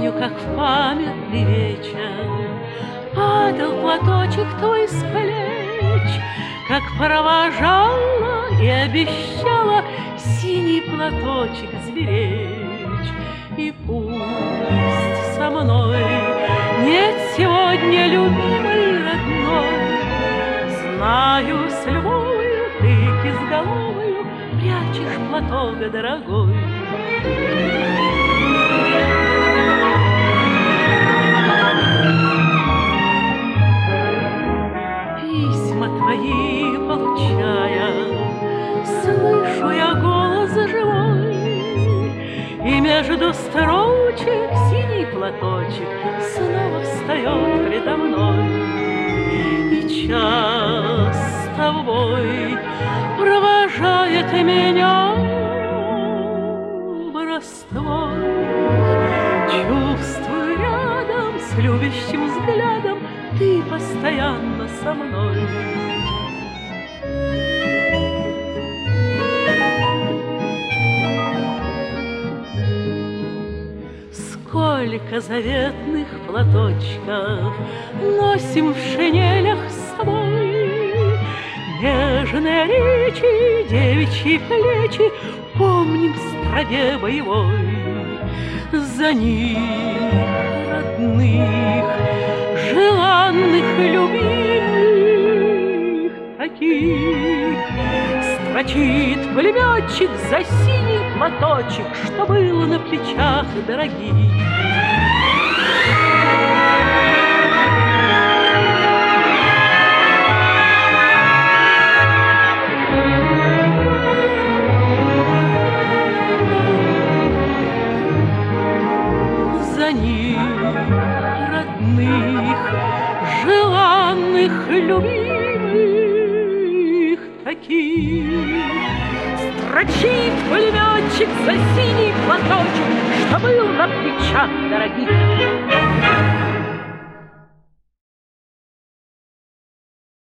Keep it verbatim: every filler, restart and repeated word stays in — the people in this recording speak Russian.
Помню, как в памятный вечер падал платочек твой с плеч, как провожала и обещала синий платочек сберечь. И пусть со мной нет сегодня любимой родной, знаю, с любовью ты кизголовою прячешь платок дорогой. Письма твои получая, слышу я голос живой, и между строчек синий платочек снова встает предо мной. И час с тобой провожает меня в Ростов. Чувствую рядом с любящим взглядом ты постоянно со мной. Сколько заветных платочков носим в шинелях с собой, нежные речи, девичьи плечи помним в траве боевой. За них, родных, желанных, любимых таких, строчит пулеметчик за синий платочек, что было на плечах дорогих. За них, родных, желанных, любимых таких, строчит пулеметчик за синий платочек, что был на плечах дорогих.